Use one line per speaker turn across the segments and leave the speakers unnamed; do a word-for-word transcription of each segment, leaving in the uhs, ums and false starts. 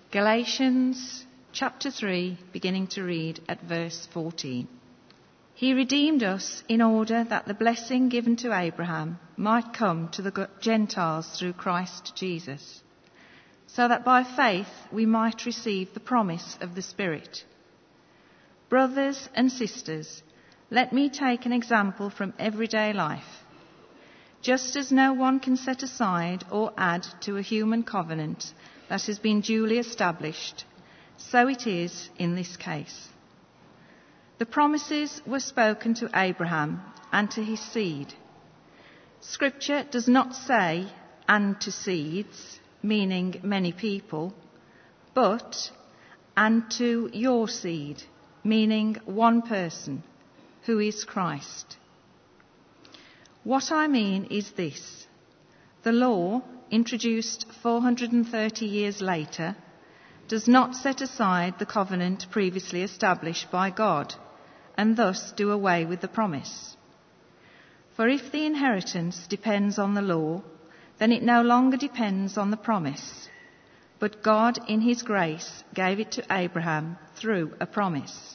Galatians chapter three, beginning to read at verse fourteen. He redeemed us in order that the blessing given to Abraham might come to the Gentiles through Christ Jesus, so that by faith we might receive the promise of the Spirit. Brothers and sisters, let me take an example from everyday life. Just as no one can set aside or add to a human covenant that has been duly established, so it is in this case. The promises were spoken to Abraham and to his seed. Scripture does not say, and to seeds, meaning many people, but, and to your seed, meaning one person, who is Christ. What I mean is this: the law, introduced four hundred thirty years later, does not set aside the covenant previously established by God and thus do away with the promise. For if the inheritance depends on the law, then it no longer depends on the promise, but God in his grace gave it to Abraham through a promise.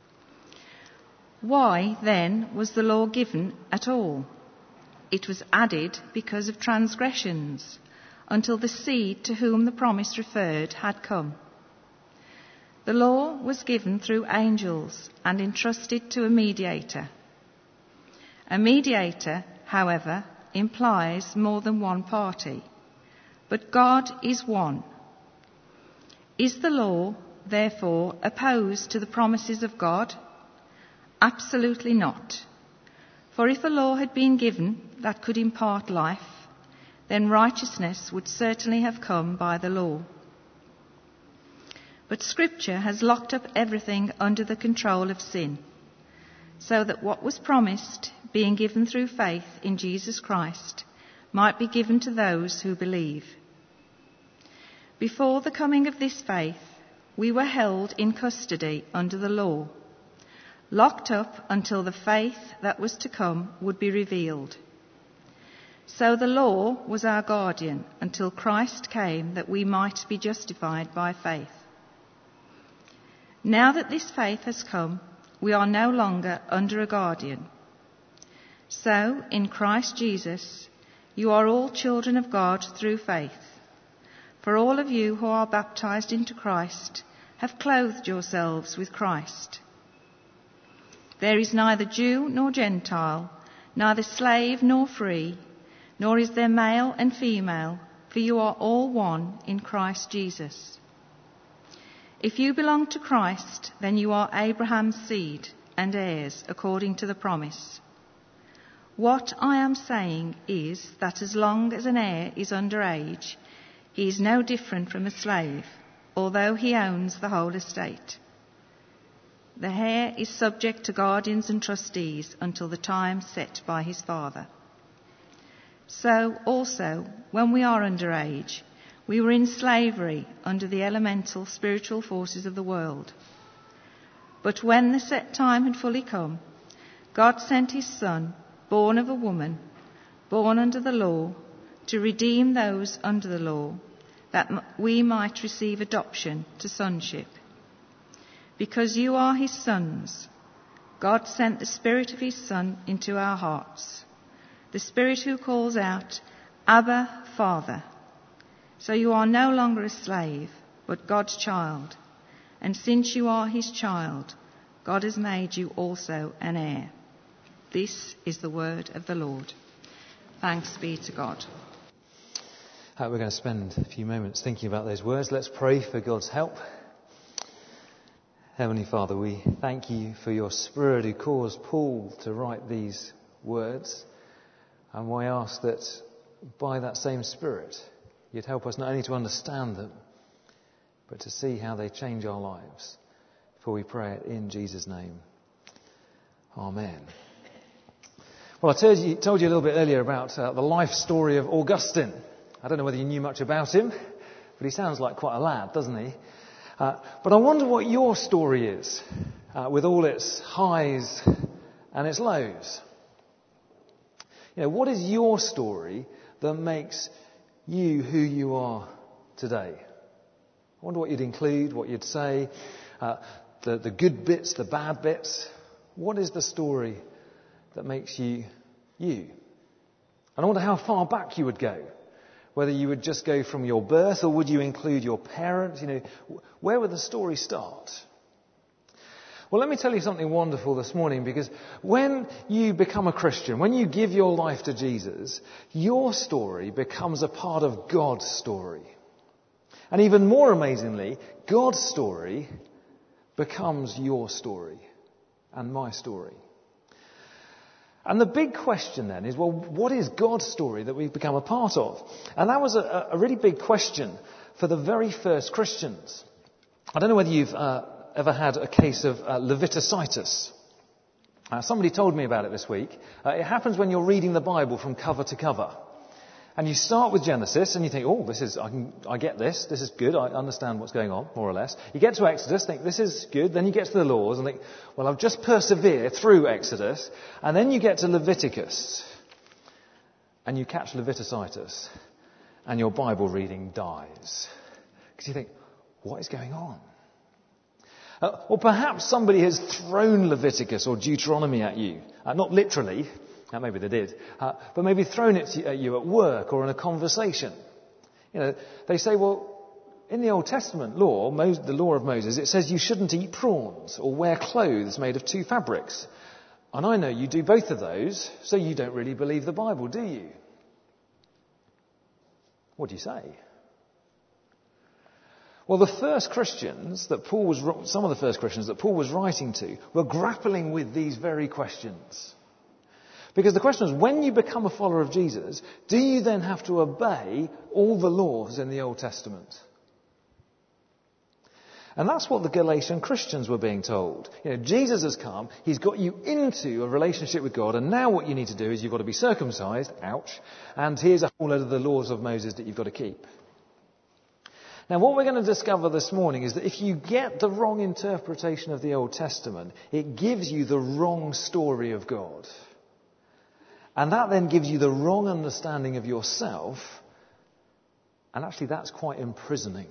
Why, then, was the law given at all? It was added because of transgressions, until the seed to whom the promise referred had come. The law was given through angels and entrusted to a mediator. A mediator, however, implies more than one party, but God is one. Is the law, therefore, opposed to the promises of God? Absolutely not. For if a law had been given that could impart life, then righteousness would certainly have come by the law. But Scripture has locked up everything under the control of sin, so that what was promised, being given through faith in Jesus Christ, might be given to those who believe. Before the coming of this faith, we were held in custody under the law, locked up until the faith that was to come would be revealed. So the law was our guardian until Christ came that we might be justified by faith. Now that this faith has come, we are no longer under a guardian. So, in Christ Jesus, you are all children of God through faith. For all of you who are baptized into Christ have clothed yourselves with Christ. There is neither Jew nor Gentile, neither slave nor free, nor is there male and female, for you are all one in Christ Jesus. If you belong to Christ, then you are Abraham's seed and heirs according to the promise. What I am saying is that as long as an heir is under age, he is no different from a slave, although he owns the whole estate. The heir is subject to guardians and trustees until the time set by his father. So also, when we are under age, we were in slavery under the elemental spiritual forces of the world. But when the set time had fully come, God sent his Son, born of a woman, born under the law, to redeem those under the law, that we might receive adoption to sonship. Because you are his sons, God sent the Spirit of his Son into our hearts, the Spirit who calls out, Abba, Father. So you are no longer a slave, but God's child. And since you are his child, God has made you also an heir. This is the word of the Lord. Thanks be to God.
Uh, we're going to spend a few moments thinking about those words. Let's pray for God's help. Heavenly Father, we thank you for your Spirit who caused Paul to write these words. And we ask that by that same Spirit, you'd help us not only to understand them, but to see how they change our lives. For we pray it in Jesus' name. Amen. Well, I told you, told you a little bit earlier about uh, the life story of Augustine. I don't know whether you knew much about him, but he sounds like quite a lad, doesn't he? Uh, but I wonder what your story is, uh, with all its highs and its lows. You know, what is your story that makes you who you are today? I wonder what you'd include, what you'd say, uh, the, the good bits, the bad bits. What is the story that makes you you? And I wonder how far back you would go. Whether you would just go from your birth or would you include your parents? You know, where would the story start? Well, let me tell you something wonderful this morning, because when you become a Christian, when you give your life to Jesus, your story becomes a part of God's story. And even more amazingly, God's story becomes your story and my story. And the big question then is, well, what is God's story that we've become a part of? And that was a, a really big question for the very first Christians. I don't know whether you've uh, ever had a case of uh, leviticus. Uh, somebody told me about it this week. Uh, it happens when you're reading the Bible from cover to cover. And you start with Genesis and you think, oh, this is, I can, I get this, this is good, I understand what's going on, more or less. You get to Exodus, think, this is good, then you get to the laws and think, well, I'll just persevere through Exodus, and then you get to Leviticus, and you catch leviticus, and your Bible reading dies. Because you think, what is going on? Uh, or perhaps somebody has thrown Leviticus or Deuteronomy at you, uh, not literally. Now, maybe they did, uh, but maybe thrown it at you at work or in a conversation. You know, they say, well, in the Old Testament law, Moses, the law of Moses, it says you shouldn't eat prawns or wear clothes made of two fabrics. And I know you do both of those, so you don't really believe the Bible, do you? What do you say? Well, the first Christians that Paul was, some of the first Christians that Paul was writing to were grappling with these very questions. Because the question is, when you become a follower of Jesus, do you then have to obey all the laws in the Old Testament? And that's what the Galatian Christians were being told. You know, Jesus has come, he's got you into a relationship with God, and now what you need to do is you've got to be circumcised, ouch, and here's a whole load of the laws of Moses that you've got to keep. Now, what we're going to discover this morning is that if you get the wrong interpretation of the Old Testament, it gives you the wrong story of God. And that then gives you the wrong understanding of yourself. And actually that's quite imprisoning.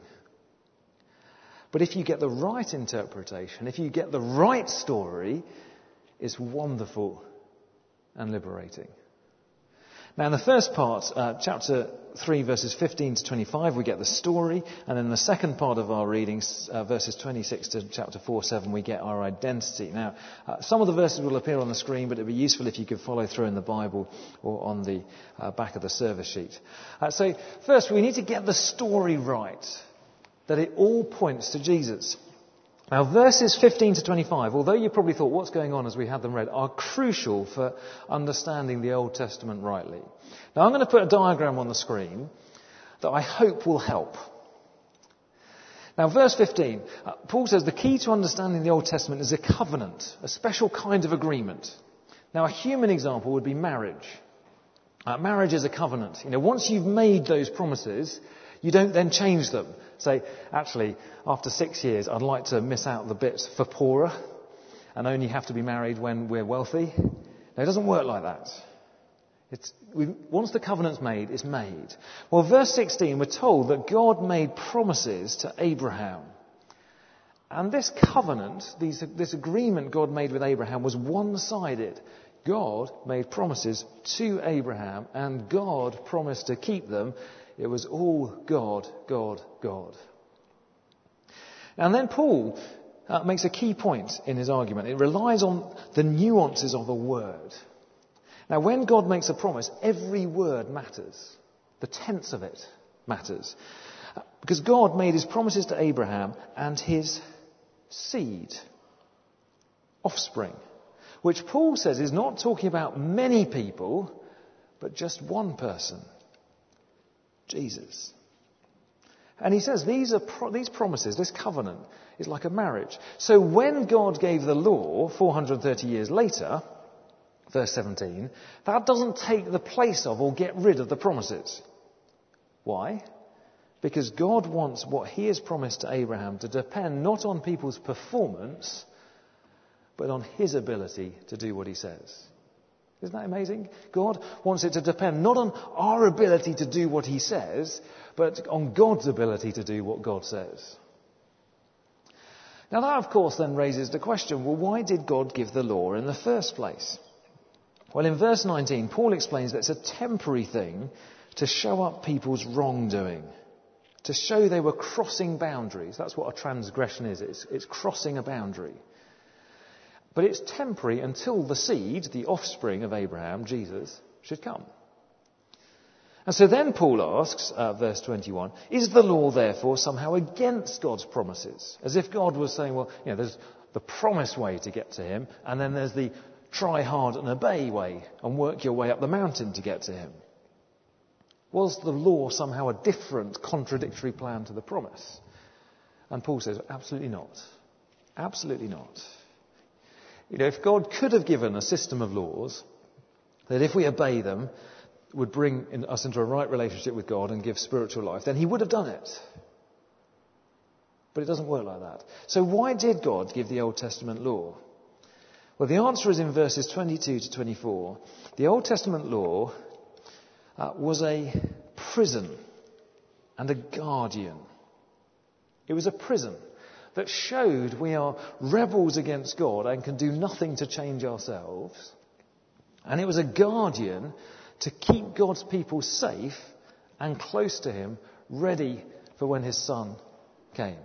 But if you get the right interpretation, if you get the right story, it's wonderful and liberating. Now in the first part, uh, chapter three, verses fifteen to twenty-five, we get the story. And in the second part of our readings, uh, verses twenty-six to chapter four, seven, we get our identity. Now, uh, some of the verses will appear on the screen, but it would be useful if you could follow through in the Bible or on the uh, back of the service sheet. Uh, so first, we need to get the story right, that it all points to Jesus. Now, verses fifteen to twenty-five, although you probably thought what's going on as we had them read, are crucial for understanding the Old Testament rightly. Now, I'm going to put a diagram on the screen that I hope will help. Now, verse fifteen, uh, Paul says the key to understanding the Old Testament is a covenant, a special kind of agreement. Now, a human example would be marriage. Uh, marriage is a covenant. You know, once you've made those promises, you don't then change them. Say, actually, after six years, I'd like to miss out the bits for poorer and only have to be married when we're wealthy. No, it doesn't work like that. It's, we, once the covenant's made, it's made. Well, verse sixteen, we're told that God made promises to Abraham. And this covenant, these, this agreement God made with Abraham was one-sided. God made promises to Abraham, and God promised to keep them. It was all God, God, God. And then Paul uh, makes a key point in his argument. It relies on the nuances of a word. Now, when God makes a promise, every word matters. The tense of it matters. Because God made his promises to Abraham and his seed, offspring, which Paul says is not talking about many people, but just one person. Jesus. And he says these are pro- these promises, this covenant, is like a marriage. So when God gave the law four hundred thirty years later, verse seventeen, that doesn't take the place of or get rid of the promises. Why? Because God wants what he has promised to Abraham to depend not on people's performance, but on his ability to do what he says. Isn't that amazing? God wants it to depend not on our ability to do what he says, but on God's ability to do what God says. Now that, of course, then raises the question, well, why did God give the law in the first place? Well, in verse nineteen, Paul explains that it's a temporary thing to show up people's wrongdoing, to show they were crossing boundaries. That's what a transgression is. It's, it's crossing a boundary. But it's temporary until the seed, the offspring of Abraham, Jesus, should come. And so then Paul asks, uh, verse twenty-one, is the law therefore somehow against God's promises? As if God was saying, well, you know, there's the promised way to get to him, and then there's the try hard and obey way, and work your way up the mountain to get to him. Was the law somehow a different, contradictory plan to the promise? And Paul says, absolutely not. Absolutely not. You know, if God could have given a system of laws that if we obey them would bring in us into a right relationship with God and give spiritual life, then he would have done it. But it doesn't work like that. So why did God give the Old Testament law? Well, the answer is in verses twenty-two to twenty-four. The Old Testament law uh, was a prison and a guardian. It was a prison that showed we are rebels against God and can do nothing to change ourselves. And it was a guardian to keep God's people safe and close to him, ready for when his son came.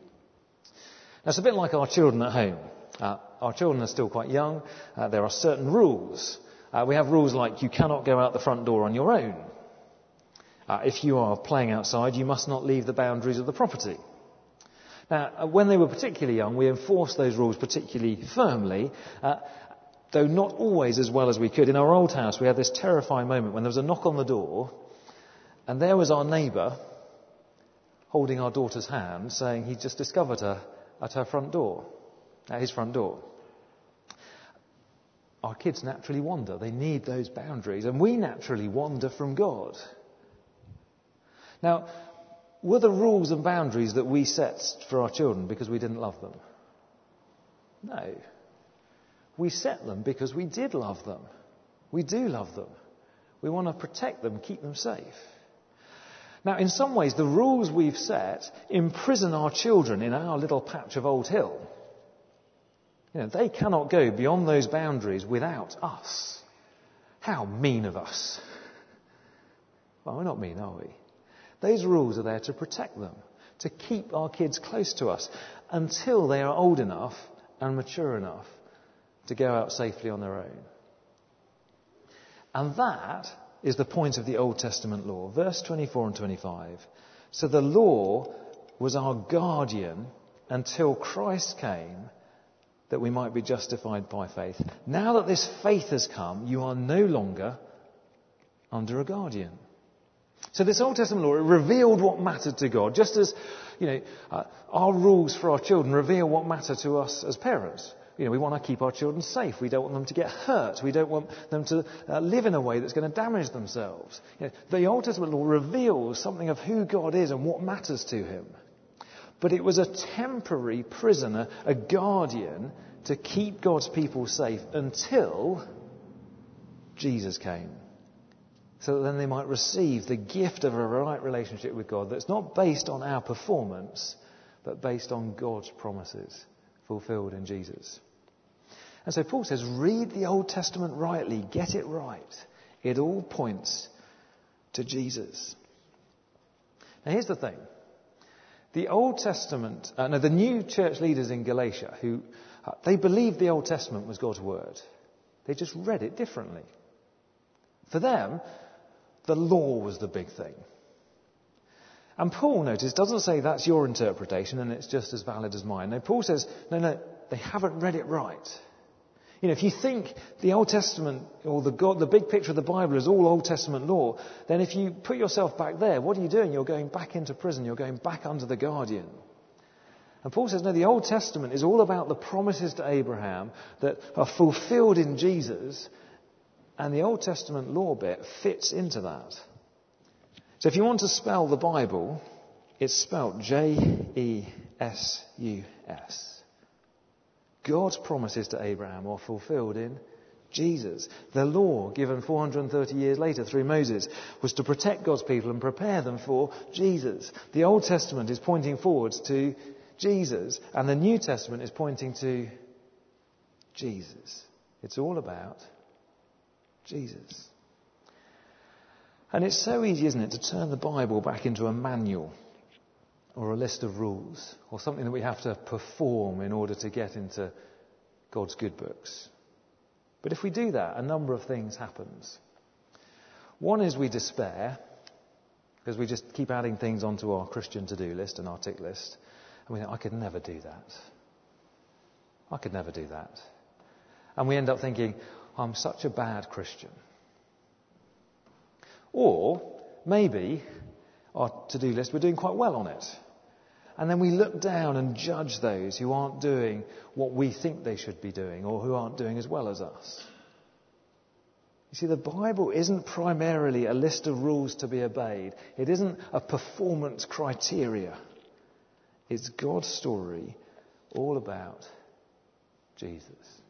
Now, it's a bit like our children at home. Uh, our children are still quite young. Uh, there are certain rules. Uh, we have rules like you cannot go out the front door on your own. Uh, if you are playing outside, you must not leave the boundaries of the property. Now, when they were particularly young, we enforced those rules particularly firmly, uh, though not always as well as we could. In our old house, we had this terrifying moment when there was a knock on the door, and there was our neighbour holding our daughter's hand, saying he'd just discovered her at her front door, at his front door. Our kids naturally wander. They need those boundaries, and we naturally wander from God. Now, were the rules and boundaries that we set for our children because we didn't love them? No. We set them because we did love them. We do love them. We want to protect them, keep them safe. Now, in some ways, the rules we've set imprison our children in our little patch of Old Hill. You know, they cannot go beyond those boundaries without us. How mean of us. Well, we're not mean, are we? Those rules are there to protect them, to keep our kids close to us until they are old enough and mature enough to go out safely on their own. And that is the point of the Old Testament law. Verse twenty-four and twenty-five. So the law was our guardian until Christ came, that we might be justified by faith. Now that this faith has come, you are no longer under a guardian. So this Old Testament law, it revealed what mattered to God, just as, you know, uh, our rules for our children reveal what matter to us as parents. You know, we want to keep our children safe. We don't want them to get hurt. We don't want them to uh, live in a way that's going to damage themselves. You know, the Old Testament law reveals something of who God is and what matters to him. But it was a temporary prisoner, a guardian, to keep God's people safe until Jesus came. So that then they might receive the gift of a right relationship with God that's not based on our performance, but based on God's promises fulfilled in Jesus. And so Paul says, read the Old Testament rightly, get it right. It all points to Jesus. Now here's the thing. The Old Testament, uh, no, the new church leaders in Galatia, who uh, they believed the Old Testament was God's word. They just read it differently. For them, the law was the big thing. And Paul, notice, doesn't say that's your interpretation and it's just as valid as mine. No, Paul says, no, no, they haven't read it right. You know, if you think the Old Testament or the God, the big picture of the Bible is all Old Testament law, then if you put yourself back there, what are you doing? You're going back into prison. You're going back under the guardian. And Paul says, no, the Old Testament is all about the promises to Abraham that are fulfilled in Jesus, and the Old Testament law bit fits into that. So if you want to spell the Bible, it's spelt J E S U S. God's promises to Abraham are fulfilled in Jesus. The law, given four hundred thirty years later through Moses, was to protect God's people and prepare them for Jesus. The Old Testament is pointing forwards to Jesus. And the New Testament is pointing to Jesus. It's all about Jesus. And it's so easy, isn't it, to turn the Bible back into a manual or a list of rules or something that we have to perform in order to get into God's good books. But if we do that, a number of things happens. One is we despair because we just keep adding things onto our Christian to-do list and our tick list. And we think, I could never do that. I could never do that. And we end up thinking, I'm such a bad Christian. Or maybe our to-do list, we're doing quite well on it. And then we look down and judge those who aren't doing what we think they should be doing or who aren't doing as well as us. You see, the Bible isn't primarily a list of rules to be obeyed. It isn't a performance criteria. It's God's story all about Jesus.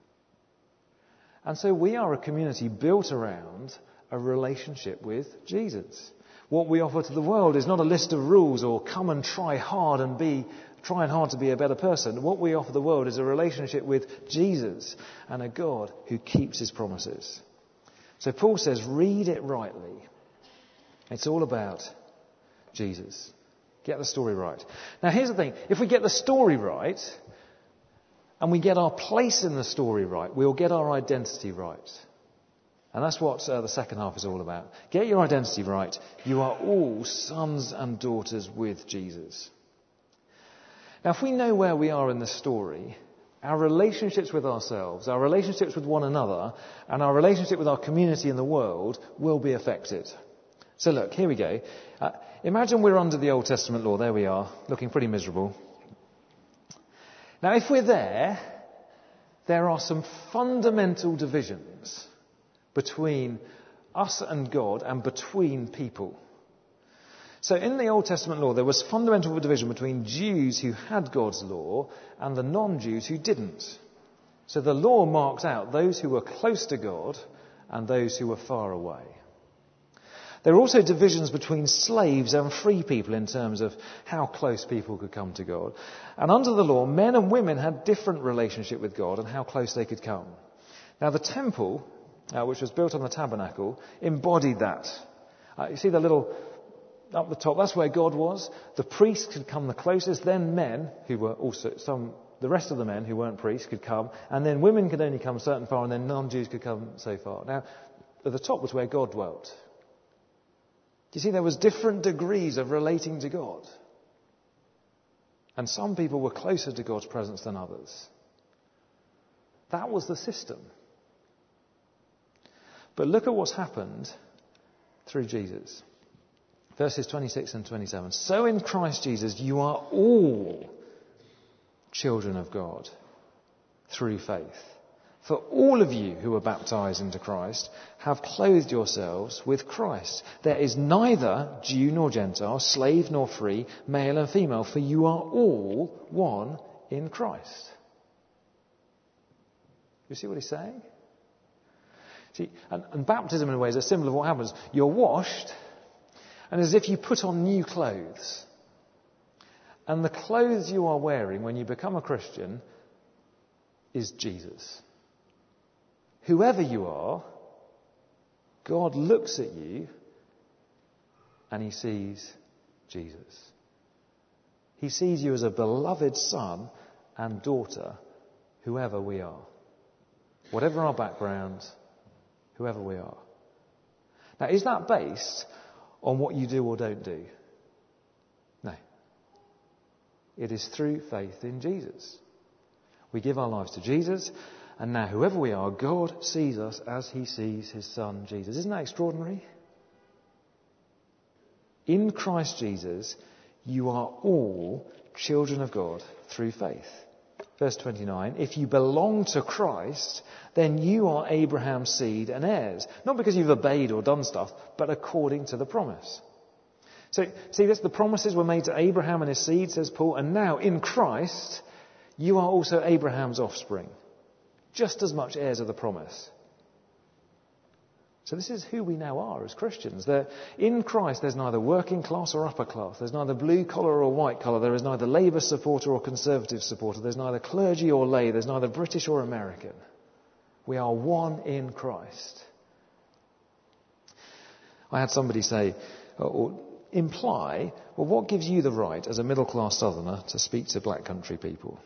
And so we are a community built around a relationship with Jesus. What we offer to the world is not a list of rules or come and try hard and be, trying hard to be a better person. What we offer the world is a relationship with Jesus and a God who keeps his promises. So Paul says, read it rightly. It's all about Jesus. Get the story right. Now here's the thing. If we get the story right and we get our place in the story right, we'll get our identity right. And that's what uh, the second half is all about. Get your identity right. You are all sons and daughters with Jesus. Now, if we know where we are in the story, our relationships with ourselves, our relationships with one another, and our relationship with our community and the world will be affected. So look, here we go. Uh, imagine we're under the Old Testament law. There we are, looking pretty miserable. Now, if we're there, there are some fundamental divisions between us and God and between people. So in the Old Testament law, there was fundamental division between Jews who had God's law and the non-Jews who didn't. So the law marked out those who were close to God and those who were far away. There were also divisions between slaves and free people in terms of how close people could come to God. And under the law, men and women had different relationship with God and how close they could come. Now the temple, uh, which was built on the tabernacle, embodied that. Uh, you see the little up the top, that's where God was. The priests could come the closest, then men, who were also some, the rest of the men who weren't priests could come, and then women could only come certain far, and then non-Jews could come so far. Now, at the top was where God dwelt. You see, there was different degrees of relating to God. And some people were closer to God's presence than others. That was the system. But look at what's happened through Jesus. Verses twenty-six and twenty-seven. So in Christ Jesus you are all children of God through faith. For all of you who are baptized into Christ have clothed yourselves with Christ. There is neither Jew nor Gentile, slave nor free, male and female, for you are all one in Christ. You see what he's saying? See, and, and baptism in a way is a symbol of what happens. You're washed, and as if you put on new clothes. And the clothes you are wearing when you become a Christian is Jesus. Whoever you are, God looks at you and he sees Jesus. He sees you as a beloved son and daughter, whoever we are. Whatever our background, whoever we are. Now, is that based on what you do or don't do? No. It is through faith in Jesus. We give our lives to Jesus, and now whoever we are, God sees us as he sees his son Jesus. Isn't that extraordinary? In Christ Jesus, you are all children of God through faith. Verse twenty-nine, if you belong to Christ, then you are Abraham's seed and heirs. Not because you've obeyed or done stuff, but according to the promise. So, see this, the promises were made to Abraham and his seed, says Paul, and now in Christ, you are also Abraham's offspring. Just as much heirs of the promise. So this is who we now are as Christians. That in Christ there's neither working class or upper class. There's neither blue collar or white collar. There is neither Labour supporter or Conservative supporter. There's neither clergy or lay. There's neither British or American. We are one in Christ. I had somebody say, or imply, well, what gives you the right as a middle class southerner to speak to black country people?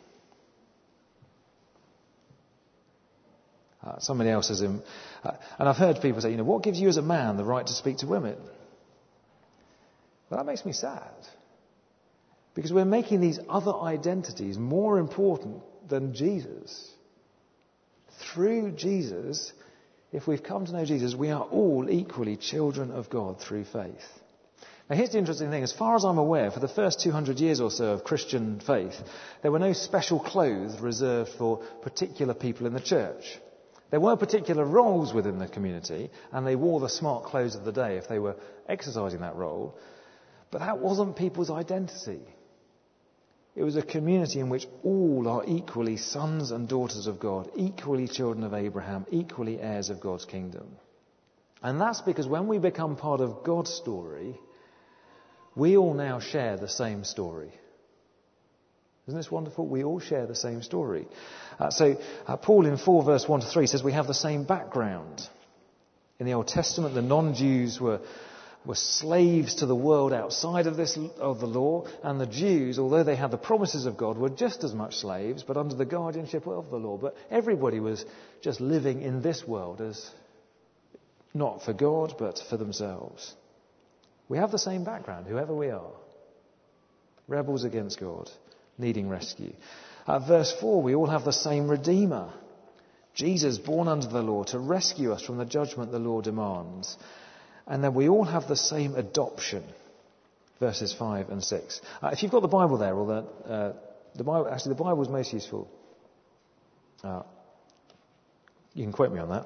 Uh, somebody else has, um, uh, and I've heard people say, you know, what gives you as a man the right to speak to women? Well, that makes me sad. Because we're making these other identities more important than Jesus. Through Jesus, if we've come to know Jesus, we are all equally children of God through faith. Now here's the interesting thing. As far as I'm aware, for the first two hundred years or so of Christian faith, there were no special clothes reserved for particular people in the church. There were particular roles within the community, and they wore the smart clothes of the day if they were exercising that role. But that wasn't people's identity. It was a community in which all are equally sons and daughters of God, equally children of Abraham, equally heirs of God's kingdom. And that's because when we become part of God's story, we all now share the same story. Isn't this wonderful? We all share the same story. Uh, so uh, Paul in four verse one to three says we have the same background. In the Old Testament, the non-Jews were, were slaves to the world outside of this of the law, and the Jews, although they had the promises of God, were just as much slaves, but under the guardianship of the law. But everybody was just living in this world as not for God, but for themselves. We have the same background, whoever we are. Rebels against God, needing rescue. At verse four, we all have the same Redeemer. Jesus, born under the law, to rescue us from the judgment the law demands. And then we all have the same adoption. Verses five and six. Uh, if you've got the Bible there, or the, uh, the Bible, actually the Bible is most useful. Uh, you can quote me on that.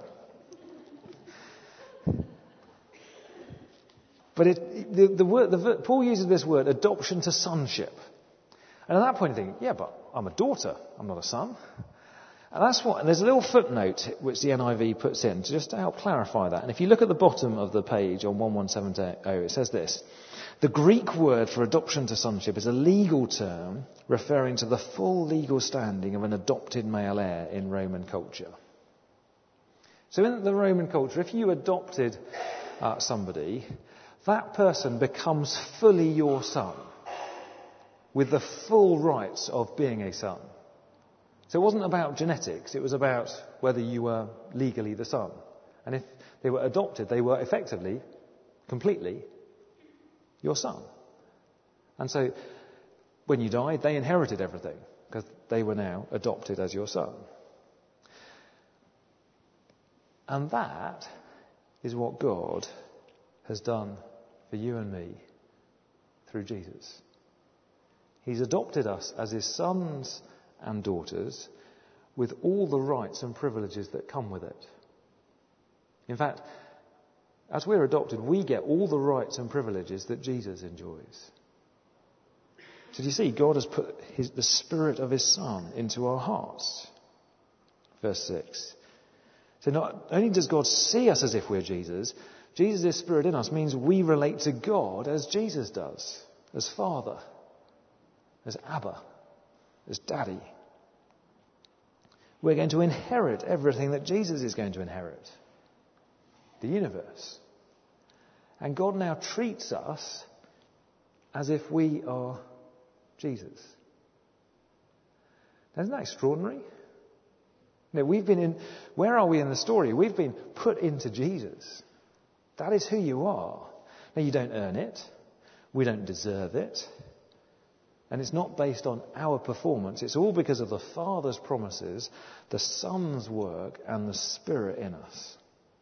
But it, the, the word, the, Paul uses this word, adoption to sonship. And at that point you think, yeah, but I'm a daughter, I'm not a son. And that's what, and there's a little footnote which the N I V puts in just to help clarify that. And if you look at the bottom of the page on one one seven zero, it says this. The Greek word for adoption to sonship is a legal term referring to the full legal standing of an adopted male heir in Roman culture. So in the Roman culture, if you adopted uh, somebody, that person becomes fully your son, with the full rights of being a son. So it wasn't about genetics, it was about whether you were legally the son. And if they were adopted, they were effectively, completely, your son. And so when you died, they inherited everything, because they were now adopted as your son. And that is what God has done for you and me through Jesus. He's adopted us as his sons and daughters with all the rights and privileges that come with it. In fact, as we're adopted, we get all the rights and privileges that Jesus enjoys. So do you see, God has put his, the Spirit of his Son into our hearts. Verse six. So not only does God see us as if we're Jesus, Jesus' Spirit in us means we relate to God as Jesus does, as Father, as Abba, as Daddy. We're going to inherit everything that Jesus is going to inherit. The universe. And God now treats us as if we are Jesus. Isn't that extraordinary? You know, we've been in, where are we in the story? We've been put into Jesus. That is who you are. Now, you don't earn it. We don't deserve it. And it's not based on our performance. It's all because of the Father's promises, the Son's work, and the Spirit in us.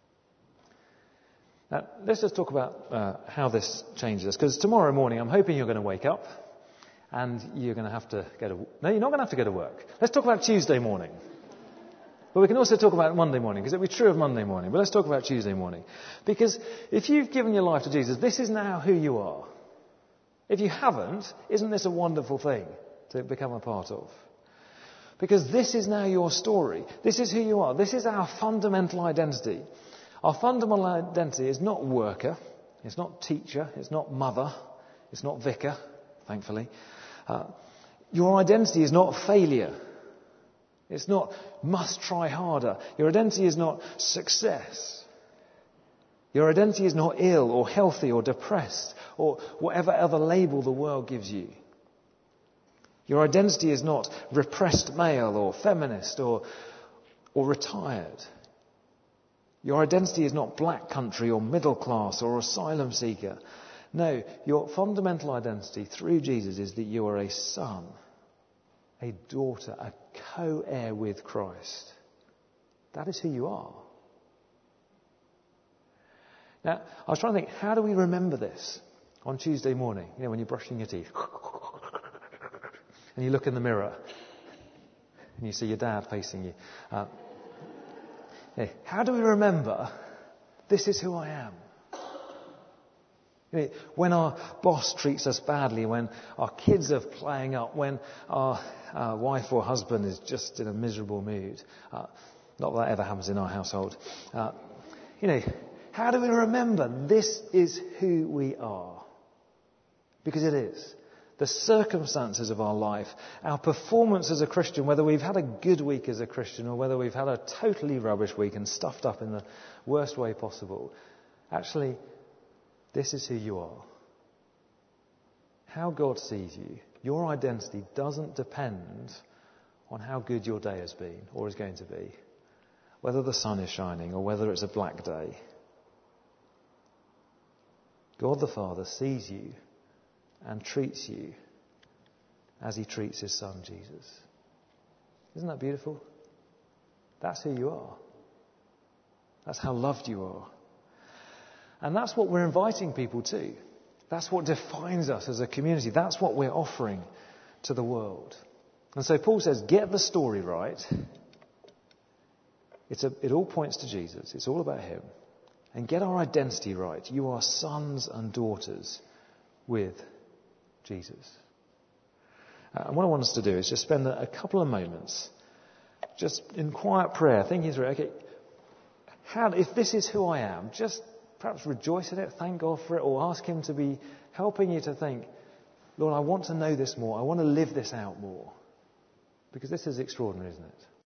Now, let's just talk about uh, how this changes us. Because tomorrow morning, I'm hoping you're going to wake up and you're going to have to go to... No, you're not going to have to go to work. Let's talk about Tuesday morning. But we can also talk about Monday morning, because it'll be true of Monday morning. But let's talk about Tuesday morning. Because if you've given your life to Jesus, this is now who you are. If you haven't, isn't this a wonderful thing to become a part of? Because this is now your story. This is who you are. This is our fundamental identity. Our fundamental identity is not worker, it's not teacher, it's not mother, it's not vicar, thankfully. Uh, your identity is not failure. It's not must try harder. Your identity is not success. Your identity is not ill or healthy or depressed or whatever other label the world gives you. Your identity is not repressed male or feminist or, or retired. Your identity is not black country or middle class or asylum seeker. No, your fundamental identity through Jesus is that you are a son, a daughter, a co-heir with Christ. That is who you are. Now, I was trying to think, how do we remember this on Tuesday morning? You know, when you're brushing your teeth. And you look in the mirror. And you see your dad facing you. Uh, yeah, how do we remember, this is who I am? You know, when our boss treats us badly, when our kids are playing up, when our uh, wife or husband is just in a miserable mood. Uh, not that that ever happens in our household. Uh, you know, how do we remember this is who we are? Because it is. The circumstances of our life, our performance as a Christian, whether we've had a good week as a Christian or whether we've had a totally rubbish week and stuffed up in the worst way possible, actually, this is who you are. How God sees you, your identity doesn't depend on how good your day has been or is going to be, whether the sun is shining or whether it's a black day. God the Father sees you and treats you as he treats his son Jesus. Isn't that beautiful? That's who you are. That's how loved you are. And that's what we're inviting people to. That's what defines us as a community. That's what we're offering to the world. And so Paul says, get the story right. It's a, it all points to Jesus. It's all about him. And get our identity right. You are sons and daughters with Jesus. Uh, and what I want us to do is just spend a, a couple of moments just in quiet prayer thinking through, okay, how, if this is who I am, just perhaps rejoice in it, thank God for it, or ask him to be helping you to think, Lord, I want to know this more. I want to live this out more. Because this is extraordinary, isn't it?